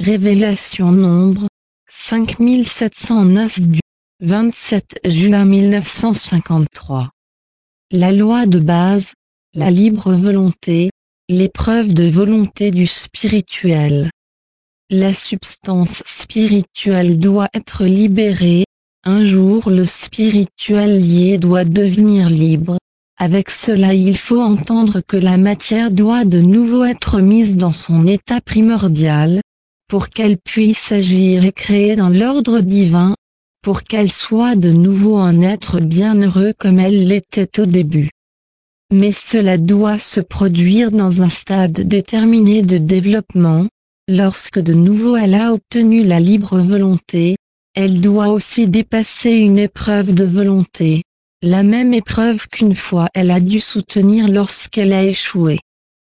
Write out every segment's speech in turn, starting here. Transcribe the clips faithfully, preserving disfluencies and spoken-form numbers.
Révélation Nombre, cinq mille sept cent neuf du vingt-sept juin mille neuf cent cinquante-trois. La loi de base, la libre volonté, l'épreuve de volonté du spirituel. La substance spirituelle doit être libérée, un jour le spirituel lié doit devenir libre. Avec cela il faut entendre que la matière doit de nouveau être mise dans son état primordial, pour qu'elle puisse agir et créer dans l'ordre divin, pour qu'elle soit de nouveau un être bienheureux comme elle l'était au début. Mais cela doit se produire dans un stade déterminé de développement, lorsque de nouveau elle a obtenu la libre volonté, elle doit aussi dépasser une épreuve de volonté, la même épreuve qu'une fois elle a dû soutenir lorsqu'elle a échoué.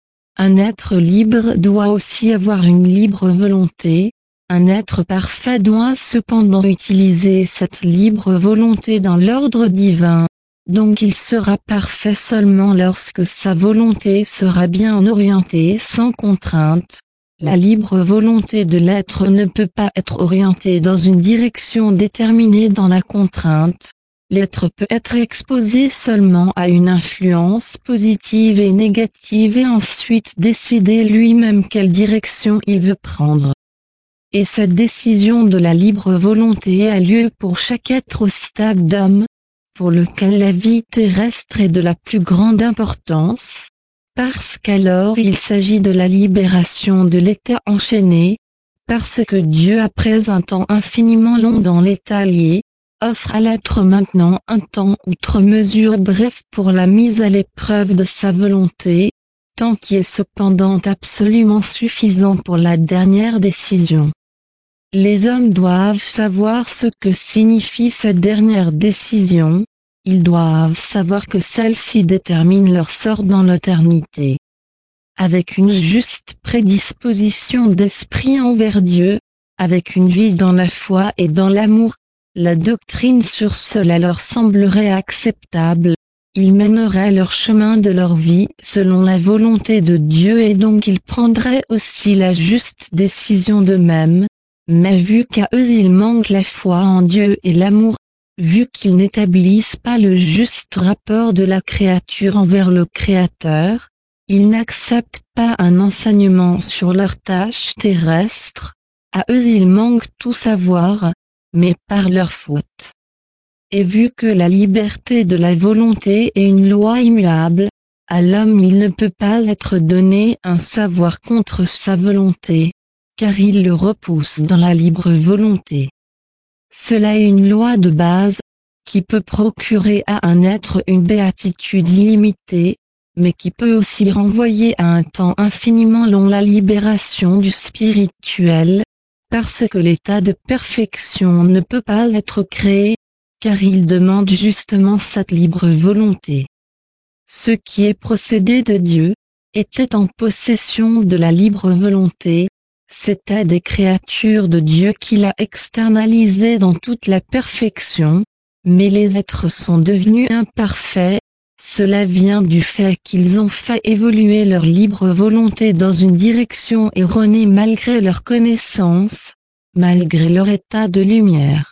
Un être libre doit aussi avoir une libre volonté, un être parfait doit cependant utiliser cette libre volonté dans l'ordre divin, donc il sera parfait seulement lorsque sa volonté sera bien orientée sans contrainte. La libre volonté de l'être ne peut pas être orientée dans une direction déterminée dans la contrainte. L'être peut être exposé seulement à une influence positive et négative et ensuite décider lui-même quelle direction il veut prendre. Et cette décision de la libre volonté a lieu pour chaque être au stade d'homme, pour lequel la vie terrestre est de la plus grande importance, parce qu'alors il s'agit de la libération de l'état enchaîné, parce que Dieu après un temps infiniment long dans l'état lié, offre à l'être maintenant un temps outre mesure bref pour la mise à l'épreuve de sa volonté, temps qui est cependant absolument suffisant pour la dernière décision. Les hommes doivent savoir ce que signifie cette dernière décision, ils doivent savoir que celle-ci détermine leur sort dans l'éternité. Avec une juste prédisposition d'esprit envers Dieu, avec une vie dans la foi et dans l'amour, la doctrine sur cela leur semblerait acceptable, ils mèneraient leur chemin de leur vie selon la volonté de Dieu et donc ils prendraient aussi la juste décision d'eux-mêmes, mais vu qu'à eux il manque la foi en Dieu et l'amour, vu qu'ils n'établissent pas le juste rapport de la créature envers le Créateur, ils n'acceptent pas un enseignement sur leur tâche terrestre, à eux il manque tout savoir, mais par leur faute. Et vu que la liberté de la volonté est une loi immuable, à l'homme il ne peut pas être donné un savoir contre sa volonté, car il le repousse dans la libre volonté. Cela est une loi de base, qui peut procurer à un être une béatitude illimitée, mais qui peut aussi renvoyer à un temps infiniment long la libération du spirituel, parce que l'état de perfection ne peut pas être créé, car il demande justement cette libre volonté. Ce qui est procédé de Dieu, était en possession de la libre volonté, c'étaient des créatures de Dieu qu'il a externalisées dans toute la perfection, mais les êtres sont devenus imparfaits, cela vient du fait qu'ils ont fait évoluer leur libre volonté dans une direction erronée malgré leur connaissance, malgré leur état de lumière.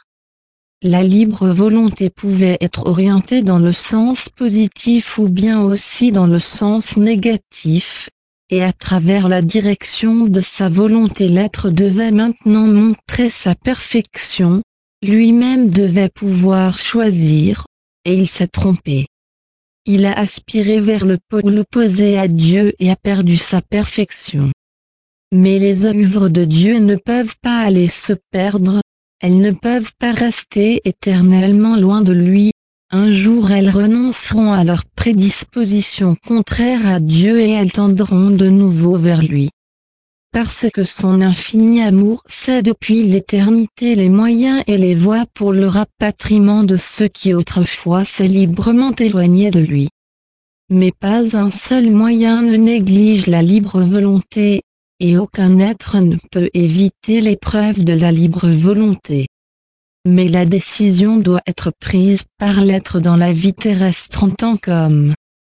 La libre volonté pouvait être orientée dans le sens positif ou bien aussi dans le sens négatif, et à travers la direction de sa volonté l'être devait maintenant montrer sa perfection, lui-même devait pouvoir choisir, et il s'est trompé. Il a aspiré vers le pôle opposé à Dieu et a perdu sa perfection. Mais les œuvres de Dieu ne peuvent pas aller se perdre, elles ne peuvent pas rester éternellement loin de lui, un jour elles renonceront à leur prédisposition contraire à Dieu et elles tendront de nouveau vers lui. Parce que son infini amour sait depuis l'éternité les moyens et les voies pour le rapatriement de ceux qui autrefois s'est librement éloignés de lui. Mais pas un seul moyen ne néglige la libre volonté, et aucun être ne peut éviter l'épreuve de la libre volonté. Mais la décision doit être prise par l'être dans la vie terrestre en tant qu'homme.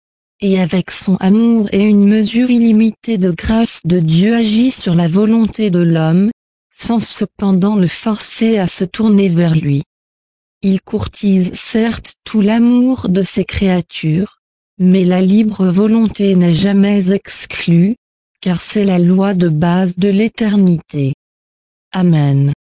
Et avec son amour et une mesure illimitée de grâce de Dieu agit sur la volonté de l'homme, sans cependant le forcer à se tourner vers lui. Il courtise certes tout l'amour de ses créatures, mais la libre volonté n'est jamais exclue, car c'est la loi de base de l'éternité. Amen.